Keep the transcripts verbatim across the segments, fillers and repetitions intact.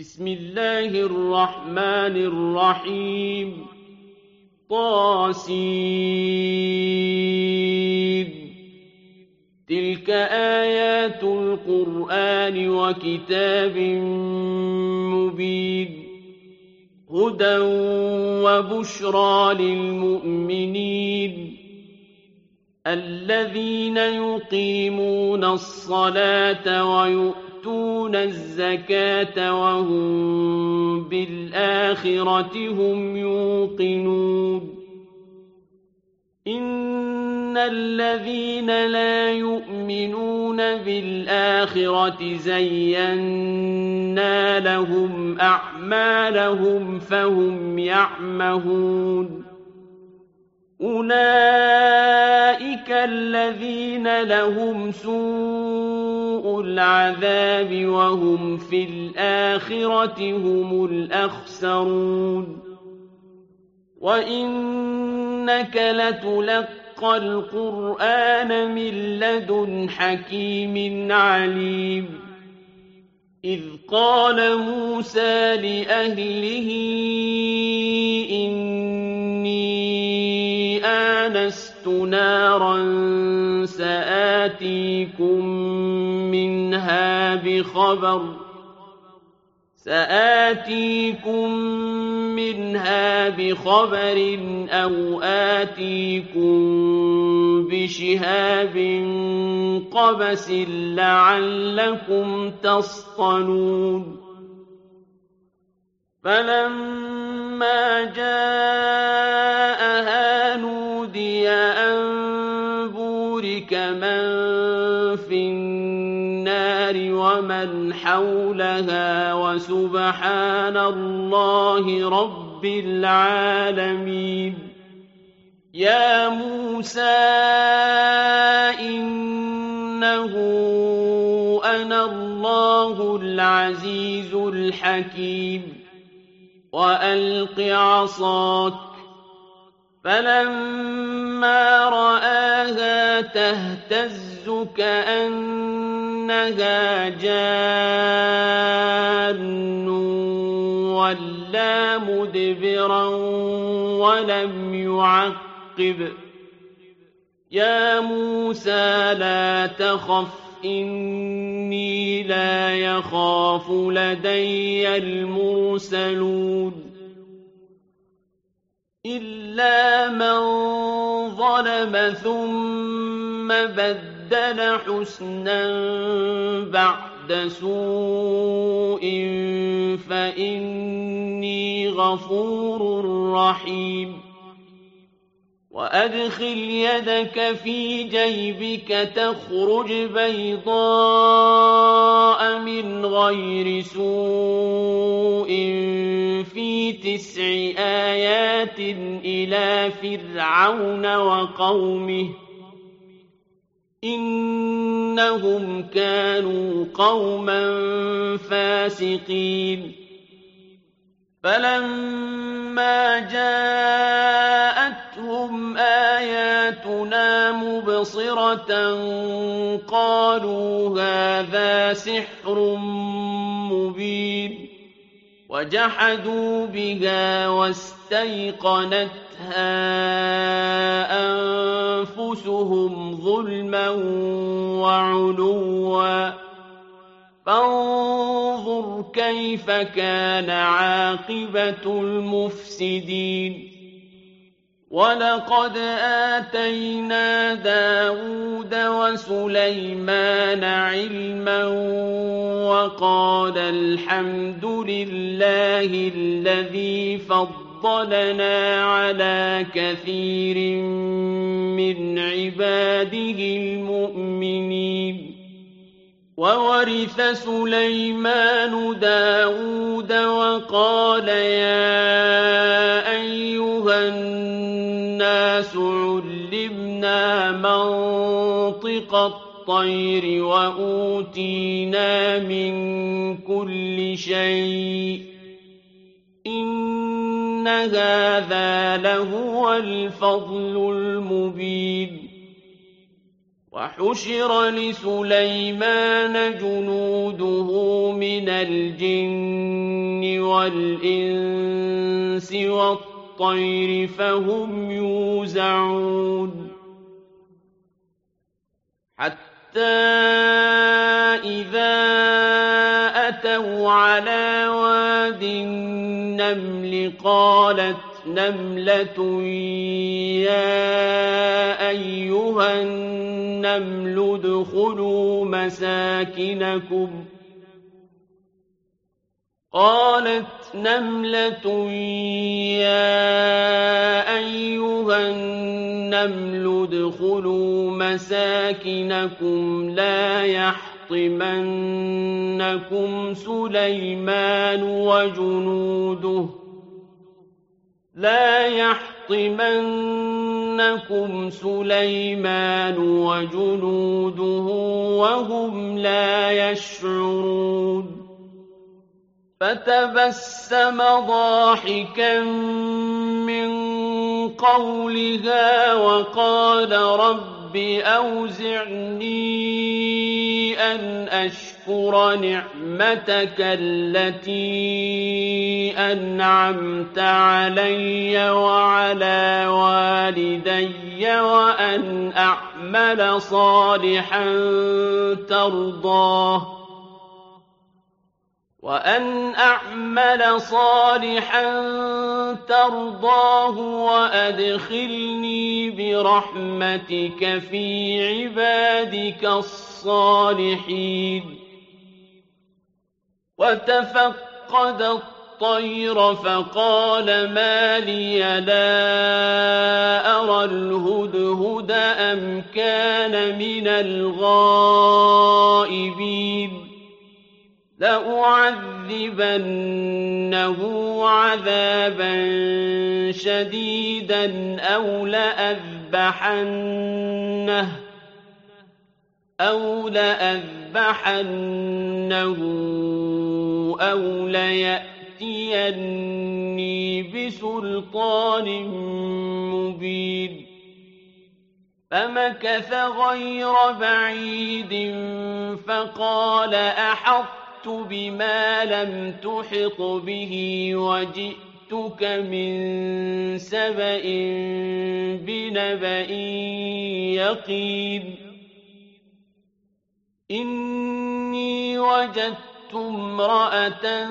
بسم الله الرحمن الرحيم طاسين تلك آيات القرآن وكتاب مبين هدى وبشرى للمؤمنين الذين يقيمون الصلاة ويؤتون الزكاة وهم بالآخرة هم يوقنون إن الذين لا يؤمنون بالآخرة زينا لهم أعمالهم فهم يعمهون أولئك الذين لهم سوء العذاب وهم في الآخرة هم الأخسرون وإنك لتلقى القرآن من لدن حكيم عليم إذ قال موسى لأهله إني آنست نارا سآتيكم منها بخبر سآتيكم منها بخبر أو آتيكم بشهاب قبس لعلكم تصطلون فلما جاءها نودي أن بورك من في النار ومن حولها وسبحان الله رب العالمين يا موسى إنه أنا الله العزيز الحكيم وألق عصاك فلما رآها تهتز كأنها جان ولا مدبرا ولم يعقب يا موسى لا تخف إني لا يخاف لدي المرسلون إلا من ظلم ثم بدل حسنا بعد سوء فإني غفور رحيم وأدخل يدك في جيبك تخرج بيضاء من غير سوء في تسع آيات إلى فرعون وقومه إنهم كانوا قوما فاسقين فلما جاءتهم آياتنا مبصرة قالوا هذا سحر مبين وجحدوا بها واستيقنتها أنفسهم ظلما وعلوا فانظر كيف كان عاقبة المفسدين ولقد آتينا داود وسليمان علما وقال الحمد لله الذي فضلنا على كثير من عباده المؤمنين وورث سليمان داود وقال يا أيها الناس علمنا منطق الطير وأوتينا من كل شيء إن هذا لهو الفضل المبين وحشر لسليمان جنوده من الجن وَالْإِنسِ وَالطَّيْرِ فَهُمْ يُوزَعُونَ حَتَّى إِذَا أَتَوْا عَلَىٰ وَادِ النَّمْلِ قَالَتْ نَمْلَةٌ يَا أَيُّهَا النَّمْلُ ادْخُلُوا مَسَاكِنَكُمْ قالت نملة يا أيها النمل ادخلوا مساكنكم لا يحطمنكم سليمان وجنوده لا يحطمنكم سليمان وجنوده وهم لا يشعرون فتبسم ضاحكا من قولها وقال رب أوزعني أن أشكر نعمتك التي أنعمت علي وعلى والدي وأن أعمل صالحا ترضاه وأن أعمل صالحا ترضاه وأدخلني برحمتك في عبادك الصالحين وتفقد الطير فقال ما لي لا أرى الهدهد أم كان من الغائبين لأعذبنه عذابا شديدا أو لأذبحنه أو لأذبحنه أو ليأتيني بسلطان مبين فمكث غير بعيد فقال أحط بما لم تحط به وجئتك من سبأ بنبأ يقين إني وجدت امرأة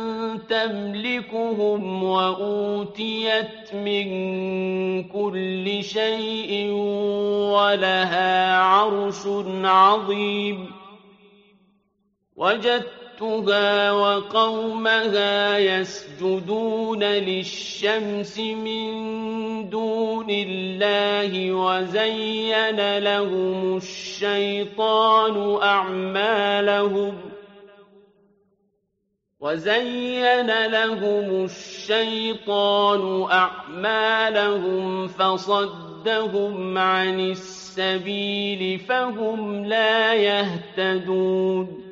تملكهم وأوتيت من كل شيء ولها عرش عظيم وجدتها وقومها يسجدون للشمس من دون الله وزين لهم الشيطان أعمالهم وزين لهم الشيطان أعمالهم فصدهم عن السبيل فهم لا يهتدون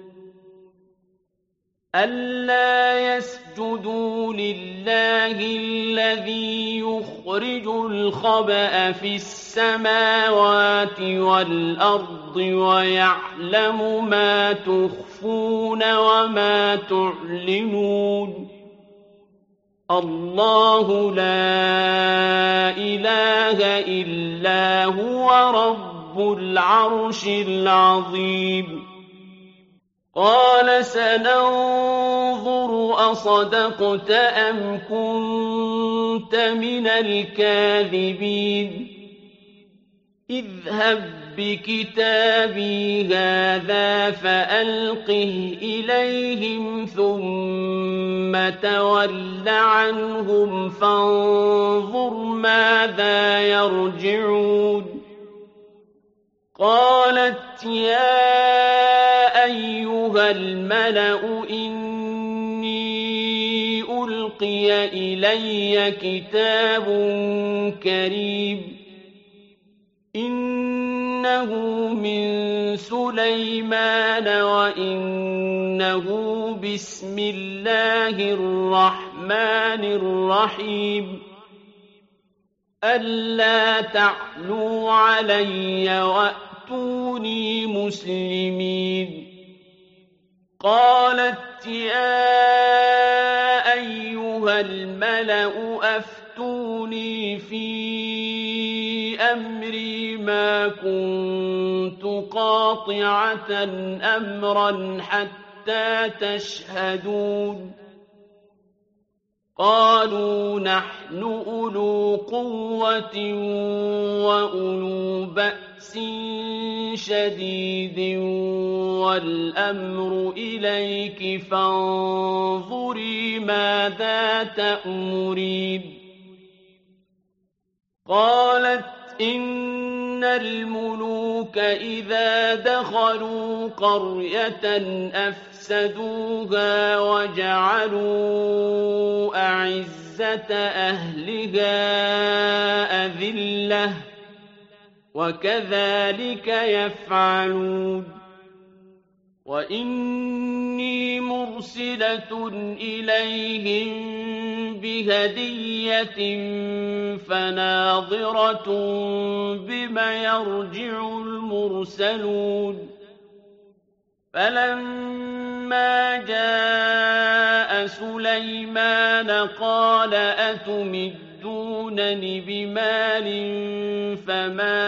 ألا يسجدوا لله الذي يخرج الخبأ في السماوات والأرض ويعلم ما تخفون وما تعلنون الله لا إله إلا هو رب العرش العظيم قال سننظر أصدقت أم كنت من الكاذبين اذهب بكتابي هذا فألقه إليهم ثم تول عنهم فانظر ماذا يرجعون قالت يا أيها الملأ إني ألقي إلي كتاب كريم إنه من سليمان وإنه بسم الله الرحمن الرحيم ألا تعلوا علي وأتوني مسلمين قالت يا أيها الملأ أفتوني في أمري ما كنت قاطعة أمرا حتى تشهدون قالوا نحن أولو قوة وأولو بأس شديد والأمر إليك فانظري ماذا تأمرين قالت إن الملوك إذا دخلوا قرية أفسدوها وجعلوا أعزة أهلها أذلة وكذلك يفعلون وإني مرسلة إليهم بهدية فناظرة بما يرجع المرسلون فلما جاء سليمان قال أتمدونني بمال فما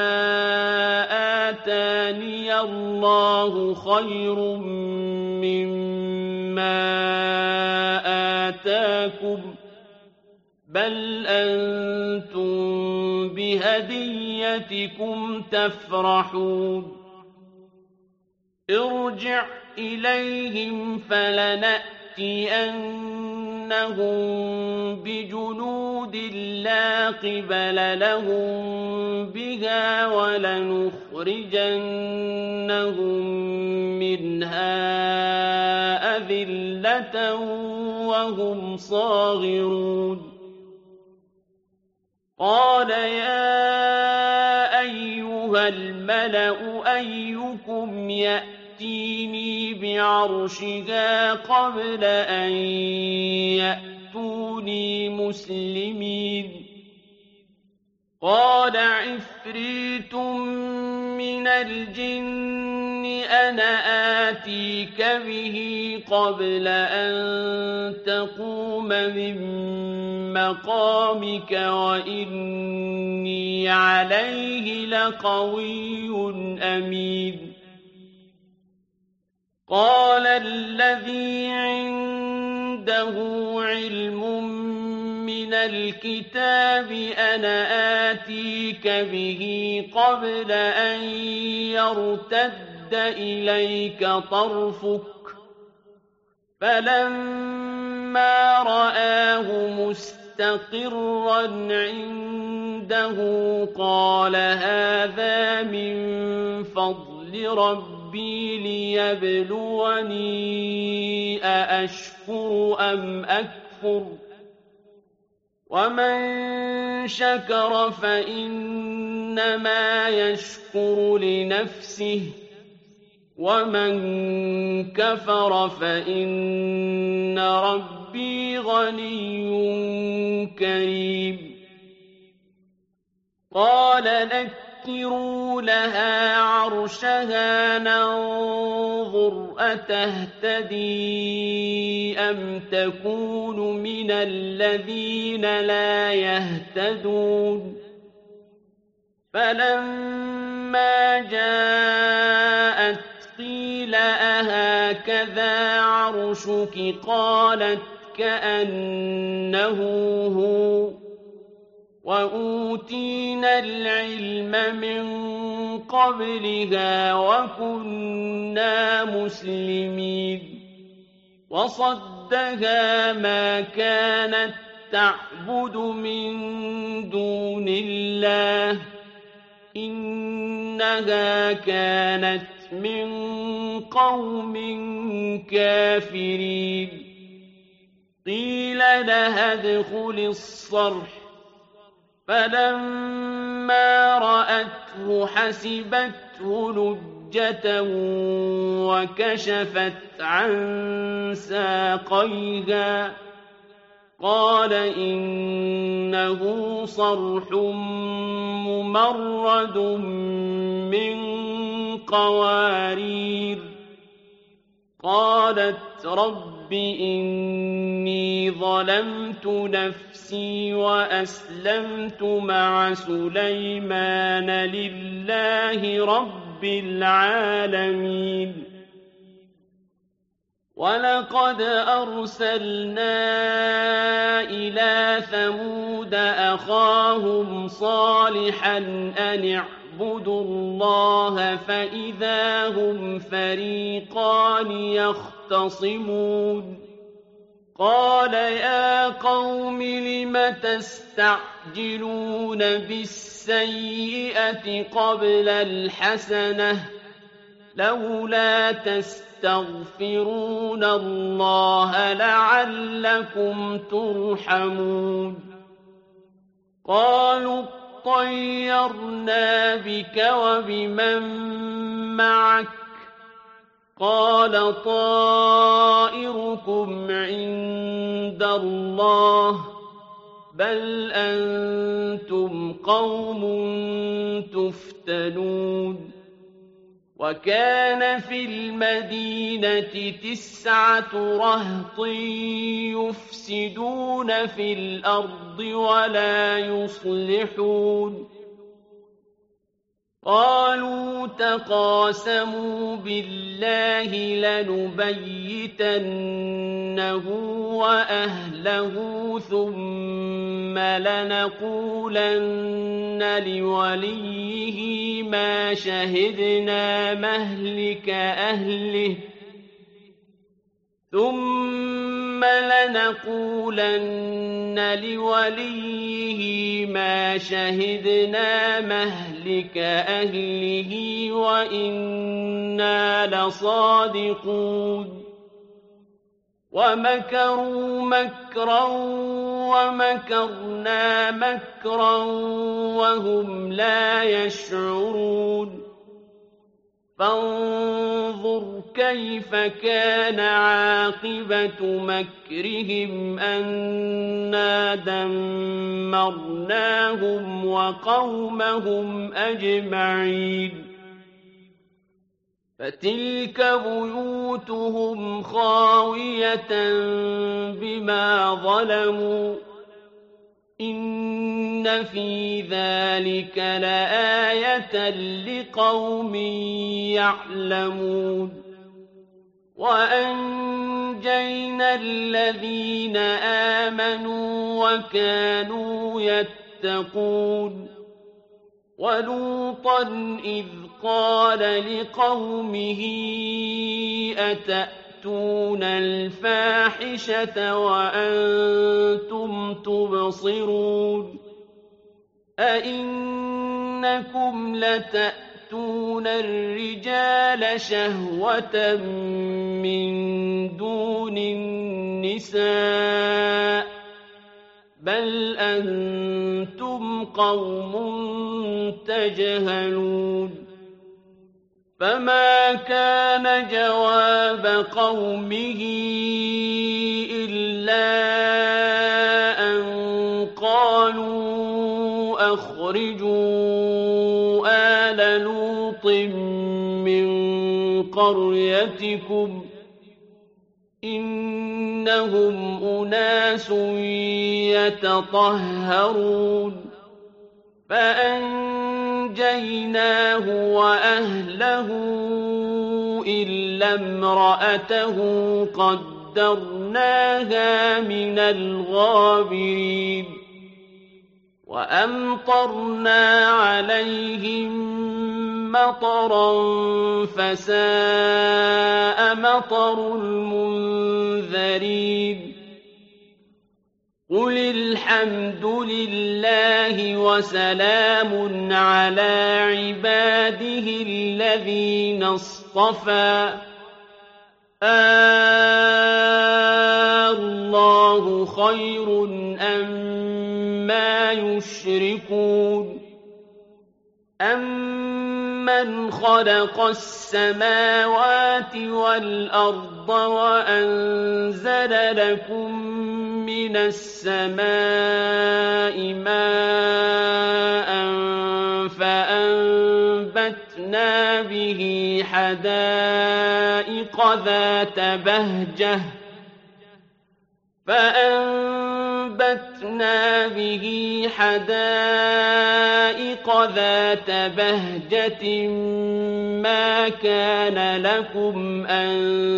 آتاني الله خير مما آتاكم بل أنتم بهديتكم تفرحون ارجع إليهم فلنأتينهم بجنود لا قبل لهم بها ولنخرجنهم منها أذلة وهم صاغرون قال يا أيها الملأ أيكم يأتيني بعرشها قبل أن يأتوني مسلمين قال عفريت من الجن أنا آتيك به قبل أن تقوم من مقامك وإني عليه لقوي أمين قال الذي عنده علم من الكتاب أنا آتيك به قبل أن يرتد إليك طرفك فلما رآه مستقرا عنده قال هذا من فضل ربي ليبلوني أأشكر أم أكفر ومن شكر فإنما يشكر لنفسه ومن كفر فإن ربي غني كريم قال نكروا لها عرشها ننظر أتهتدي أم تكون من الذين لا يهتدون فلما جاءت قيل أهكذا عرشك قالت كأنه هو وأوتينا العلم من قبلها وكنا مسلمين وصدها ما كانت تعبد من دون الله إنها كانت من قوم كافرين قيل لها ادخل الصرح فلما رأته حسبته لجة وكشفت عن ساقيها قال إنه صرح ممرد من قوارير قالت رب إني ظلمت نفسي وأسلمت مع سليمان لله رب العالمين ولقد أرسلنا إلى ثمود أخاهم صالحا أن اعبدوا الله فإذا هم فريقان يختصمون قال يا قوم لم تستعجلون بالسيئة قبل الحسنة لولا تستغفرون الله لعلكم ترحمون قالوا اطيرنا بك وبمن معك قال طائركم عند الله بل أنتم قوم تفتنون وكان في المدينة تسعة رهط يفسدون في الأرض ولا يصلحون قالوا تقاسموا بالله لنبيتنه وأهله ثم لنقولن لوليه ما شهدنا مهلك أهله ثم لنقولن لوليه ما شهدنا مهلك أهله وإنا لصادقون ومكروا مكرا ومكرنا مكرا وهم لا يشعرون فانظر كيف كان عاقبة مكرهم أنا دمرناهم وقومهم أجمعين فتلك بيوتهم خاوية بما ظلموا إن في ذلك لآية لقوم يعلمون وأنجينا الذين آمنوا وكانوا يتقون ولوطا إذ قال لقومه أتأتون الفاحشة وأنتم تبصرون أئنكم لتأتون الرجال شهوة من دون النساء بل أنتم قوم تجهلون فما كان جواب قومه إلا أن قالوا أخرجوا آل لوط من قريتكم إنهم أناس يتطهرون فأنجيناه وأهله إلا امرأته قدرناها من الغابرين وأمطرنا عليهم مطرا فساء مطر المنذرين قل الحمد لله وسلام على عباده الذين اصطفى الله خير أما يشركون أمن خلق السماوات والأرض وأنزل لكم من السماء ماء فأنبتنا به حدائق ذات بهجة فأنبتنا وَأَنبَتْنَا بِهِ حَدَائِقَ ذَاتَ بَهْجَةٍ مَّا كَانَ لَكُمْ أَن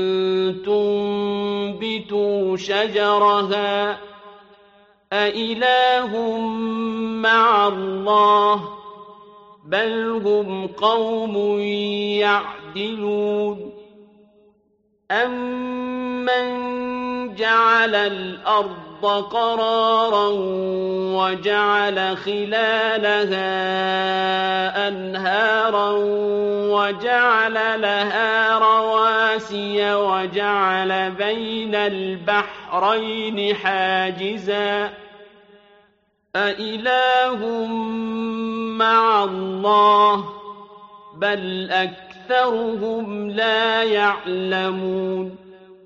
تُنبِتُوا شَجَرَهَا أَإِلَٰهٌ مَّعَ اللَّهِ ۚ بَلْ هُمْ قَوْمٌ يَعْدِلُونَ أَمَّن جَعَلَ الْأَرْضَ قَرَارًا وَجَعَلَ خِلَالَهَا أَنْهَارًا وَجَعَلَ لَهَا رَوَاسِيَ وَجَعَلَ بَيْنَ الْبَحْرَيْنِ حَاجِزًا أَإِلَٰهٌ مَّعَ اللَّهِ ۚ بَلْ أَكْثَرُهُمْ لَا يَعْلَمُونَ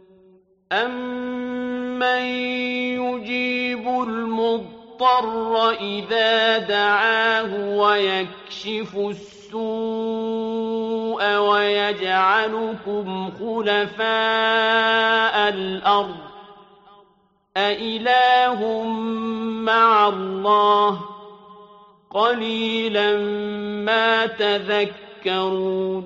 أَمَّن يُجِيبُ الْمُضْطَرَّ إِذَا دَعَاهُ وَيَكْشِفُ السُّوءَ وَيَجْعَلُكُمْ خُلَفَاءَ الْأَرْضِ أَإِلَٰهٌ مَّعَ اللَّهِ ۚ قَلِيلًا مَّا تَذَكَّرُونَ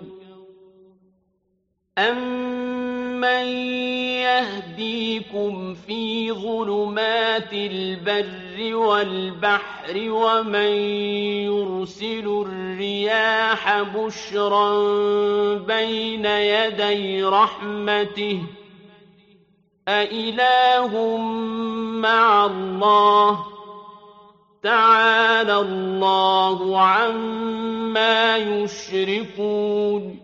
أَمَّن يَهْدِيكُمْ فِي ظُلُمَاتِ الْبَرِّ وَالْبَحْرِ وَمَن يُرْسِلُ الرِّيَاحَ بُشْرًا بَيْنَ يَدَيْ رَحْمَتِهِ أَإِلَٰهٌ مَّعَ اللَّهِ ۚ تَعَالَى اللَّهُ عَمَّا يُشْرِكُونَ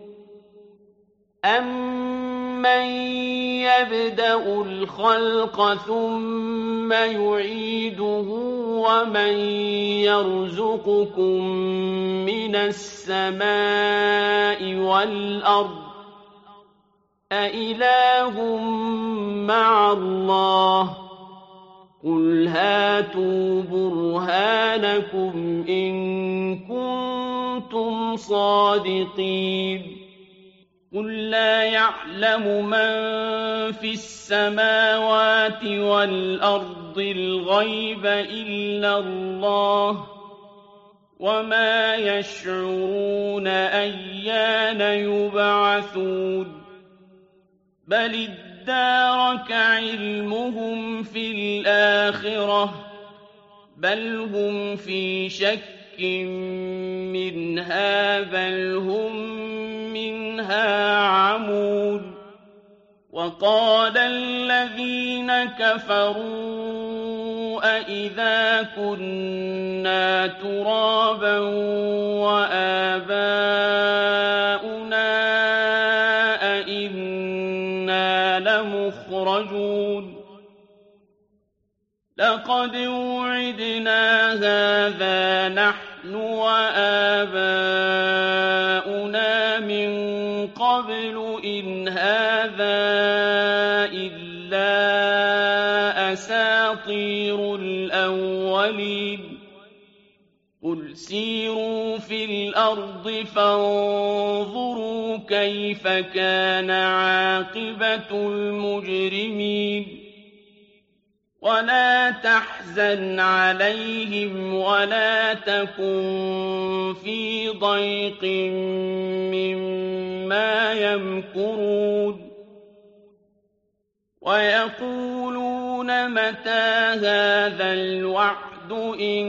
أَمَّن يَبْدَأُ الْخَلْقَ ثُمَّ يُعِيدُهُ وَمَن يَرْزُقُكُم مِّنَ السَّمَاءِ وَالْأَرْضِ أَإِلَٰهٌ مَّعَ اللَّهِ ۚ قُلْ هَاتُوا بُرْهَانَكُمْ إِن كُنتُمْ صَادِقِينَ قُل لَّا يَعْلَمُ مَن فِي السَّمَاوَاتِ وَالْأَرْضِ الْغَيْبَ إِلَّا اللَّهُ ۚ وَمَا يَشْعُرُونَ أَيَّانَ يُبْعَثُونَ بَلِ ادَّارَكَ عِلْمُهُمْ فِي الْآخِرَةِ ۚ بَلْ هُمْ فِي شَكٍّ مِّنْهَا بَلْ هُم مِّنْهَا عَمُونَ وَقَالَ الَّذِينَ كَفَرُوا أَإِذَا كُنَّا تُرَابًا وَآبَاؤُنَا أَإِنَّا لَمُخْرَجُونَ لَقَدْ وُعِدْنَا هَٰذَا نَحْنُ وَآبَاؤُنَا مِن قَبْلُ إِنْ هَٰذَا إِلَّا أَسَاطِيرُ الْأَوَّلِينَ قُلْ سِيرُوا فِي الْأَرْضِ فَانظُرُوا كَيْفَ كَانَ عَاقِبَةُ الْمُجْرِمِينَ وَلَا تَحْزَنْ عَلَيْهِمْ وَلَا تَكُن فِي ضَيْقٍ مِّمَّا يَمْكُرُونَ وَيَقُولُونَ مَتَىٰ هَٰذَا الْوَعْدُ إِن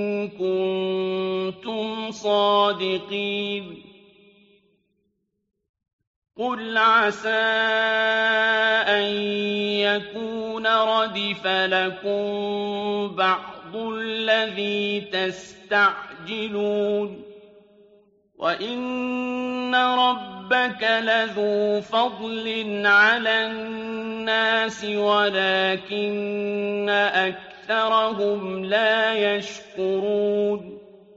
كُنتُمْ صَادِقِينَ قُلْ عَسَىٰ أَن يَكُونَ رَدِفَ لَكُم بَعْضُ الَّذِي تَسْتَعْجِلُونَ وَإِنَّ رَبَّكَ لَذُو فَضْلٍ عَلَى النَّاسِ وَلَٰكِنَّ أَكْثَرَهُمْ لَا يَشْكُرُونَ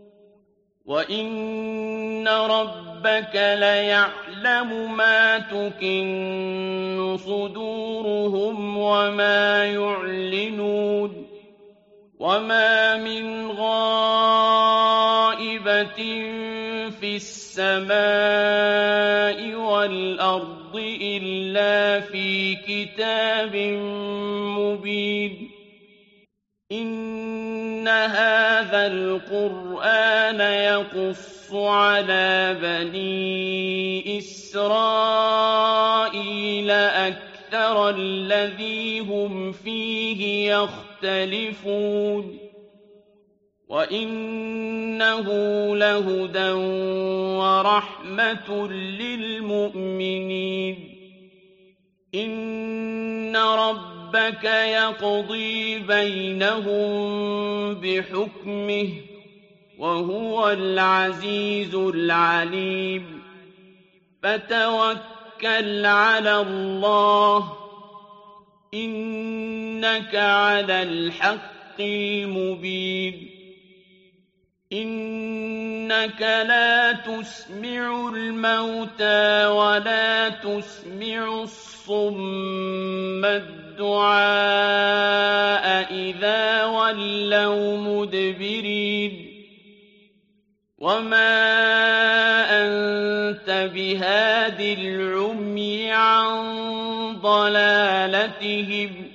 وَإِنَّ رَبَّكَ لَيَعْلَمُ مَا تُكِنُّ صُدُورُهُمْ وَمَا يُعْلِنُونَ وَمَا مِنْ غَائِبَةٍ فِي السَّمَاءِ وَالْأَرْضِ إِلَّا فِي كِتَابٍ مُّبِينٍ إِنَّ هَٰذَا الْقُرْآنَ يَقُصُّ عَلَىٰ بَنِي إِسْرَائِيلَ أَكْثَرَ الَّذِي هُمْ فِيهِ يَخْتَلِفُونَ وَإِنَّهُ لَهُدًى وَرَحْمَةٌ لِّلْمُؤْمِنِينَ إِنَّ رَبَّكَ يَقْضِي بَيْنَهُم بِحُكْمِهِ ۚ وَهُوَ الْعَزِيزُ الْعَلِيمُ فَتَوَكَّلْ عَلَى اللَّهِ ۖ إِنَّكَ عَلَى الْحَقِّ الْمُبِينِ إِنَّكَ لَا تُسْمِعُ الْمَوْتَىٰ وَلَا تُسْمِعُ الصُّمَّ الدُّعَاءَ إِذَا وَلَّوْا مُدْبِرِينَ وَمَا أَنتَ بِهَادِ الْعُمْيِ عَن ضَلَالَتِهِمْ ۖ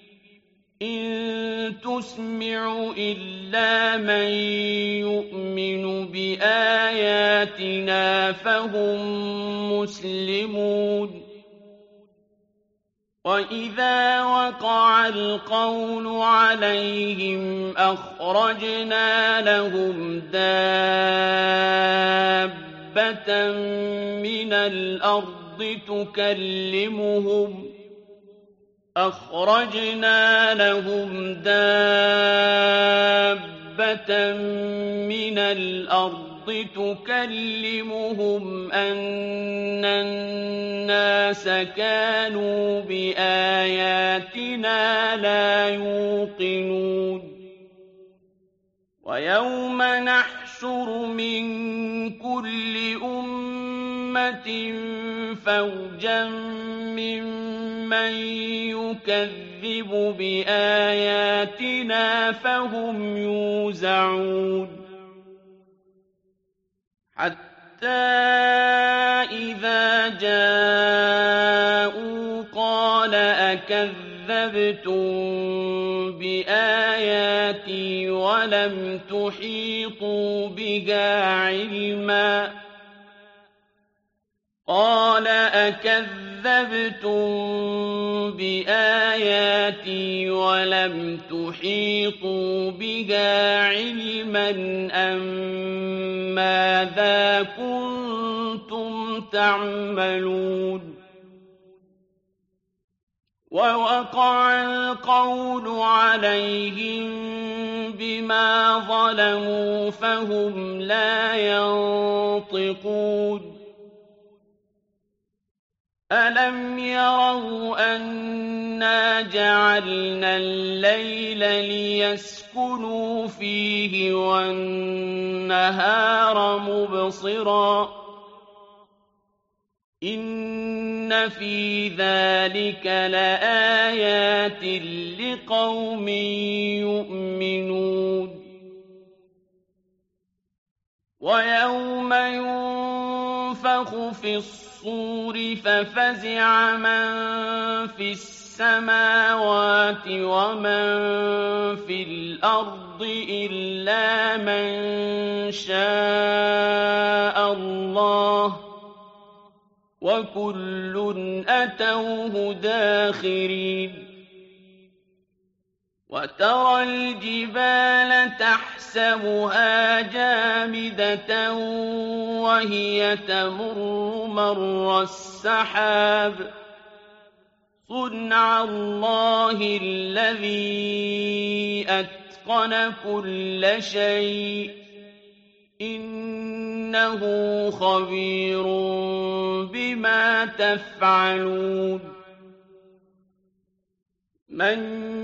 إِن تُسْمِعُ إِلَّا مَن يُؤْمِنُ بِآيَاتِنَا فَهُم مُّسْلِمُونَ وَإِذَا وَقَعَ الْقَوْلُ عَلَيْهِمْ أَخْرَجْنَا لَهُمْ دَابَّةً مِّنَ الْأَرْضِ تُكَلِّمُهُمْ أَخْرَجْنَا لَهُمْ دَابَّةً مِّنَ الْأَرْضِ تُكَلِّمُهُمْ أَنَّ النَّاسَ كَانُوا بِآيَاتِنَا لَا يُوقِنُونَ وَيَوْمَ نَحْشُرُ مِن كُلِّ أُمَّةٍ فَوْجًا مِّمَّن يُكَذِّبُ بِآيَاتِنَا فَهُمْ يُوزَعُونَ حَتَّىٰ إِذَا جَاءُوا قَالَ أَكَذَّبْتُم بِآيَاتِي وَلَمْ تُحِيطُوا بِهَا عِلْمًا قَالَ أَكَذَّبْتُم بِآيَاتِي وَلَمْ تُحِيطُوا بِهَا عِلْمًا أَم مَّاذَا كُنتُمْ تَعْمَلُونَ وَوَقَعَ الْقَوْلُ عَلَيْهِم بِمَا ظَلَمُوا فَهُمْ لَا يَنطِقُونَ أَلَمْ يَرَوْا أَنَّا جَعَلْنَا اللَّيْلَ لِيَسْكُنُوا فِيهِ وَالنَّهَارَ مُبْصِرًا ۚ إِنَّ فِي ذَٰلِكَ لَآيَاتٍ لِّقَوْمٍ يُؤْمِنُونَ وَيَوْمَ يُنفَخُ فِي الصُّورِ فَفَزِعَ مَن فِي السَّمَاوَاتِ وَمَن فِي الْأَرْضِ إِلَّا مَن شَاءَ اللَّهُ ۖ وَكُلٌّ أَتَوْهُ دَاخِرِينَ وَتَرَى الْجِبَالَ تَحْسَبُهَا جَامِدَةً وَهِيَ تَمُرُّ مَرَّ السَّحَابِ ۚ صُنْعَ اللَّهِ الَّذِي أَتْقَنَ كُلَّ شَيْءٍ ۚ إِنَّهُ خَبِيرٌ بِمَا تَفْعَلُونَ مَن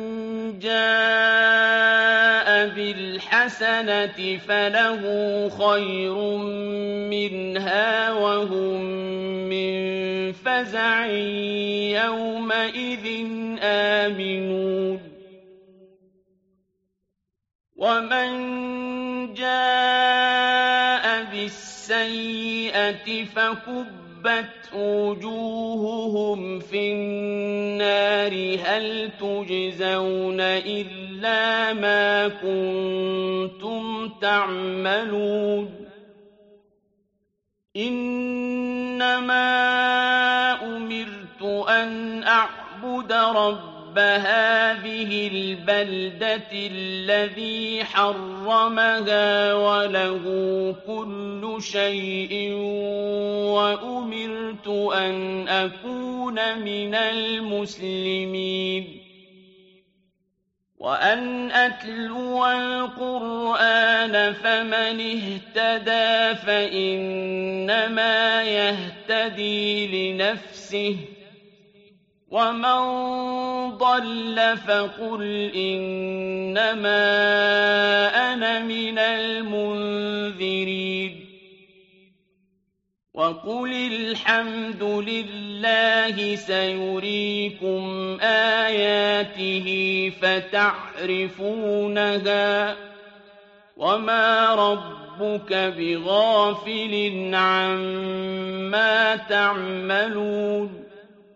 جَاءَ بِالْحَسَنَةِ فَلَهُ خَيْرٌ مِّنْهَا وَهُم مِّن فَزَعٍ يَوْمَئِذٍ آمِنُونَ وَمَن جَاءَ بِالسَّيِّئَةِ فَكُبَّتْ كُبَّتْ وُجُوهُهُمْ فِي النَّارِ هَلْ تُجْزَوْنَ إِلَّا مَا كُنتُمْ تَعْمَلُونَ إِنَّمَا أُمِرْتُ أَنْ أَعْبُدَ رَبَّ هَٰذِهِ الْبَلْدَةِ الَّذِي حَرَّمَهَا وَلَهُ كُلُّ شَيْءٍ وَأُمِرْتُ أَنْ أَكُونَ مِنَ الْمُسْلِمِينَ وَأَنْ أَتْلُوَ الْقُرْآنَ فَمَنِ اهْتَدَىٰ فَإِنَّمَا يَهْتَدِي لِنَفْسِهِ وَمَن ضَلَّ فَقُلْ إِنَّمَا أَنَا مِنَ الْمُنذِرِينَ وَقُلِ الْحَمْدُ لِلَّهِ سَيُرِيكُمْ آيَاتِهِ فَتَعْرِفُونَهَا وَمَا رَبُّكَ بِغَافِلٍ عَمَّا تَعْمَلُونَ